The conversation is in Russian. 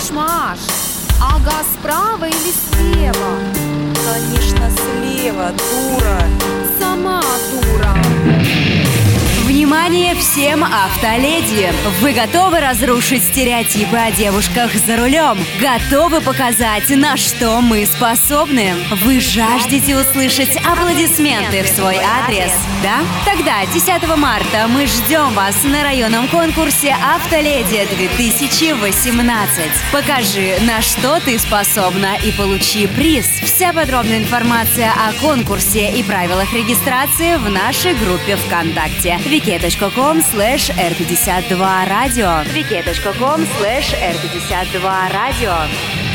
Маш, а газ справа или слева? Конечно, слева, дура. Сама дура. Внимание всем автоледи! Вы готовы разрушить стереотипы о девушках за рулем? Готовы показать, на что мы способны? Вы жаждете услышать аплодисменты в свой адрес? Да? Тогда 10 марта мы ждем вас на районном конкурсе «Автоледи 2018». Покажи, на что ты способна, и получи приз. Вся подробная информация о конкурсе и правилах регистрации в нашей группе ВКонтакте vk.com/r52radio vk.com/r52radio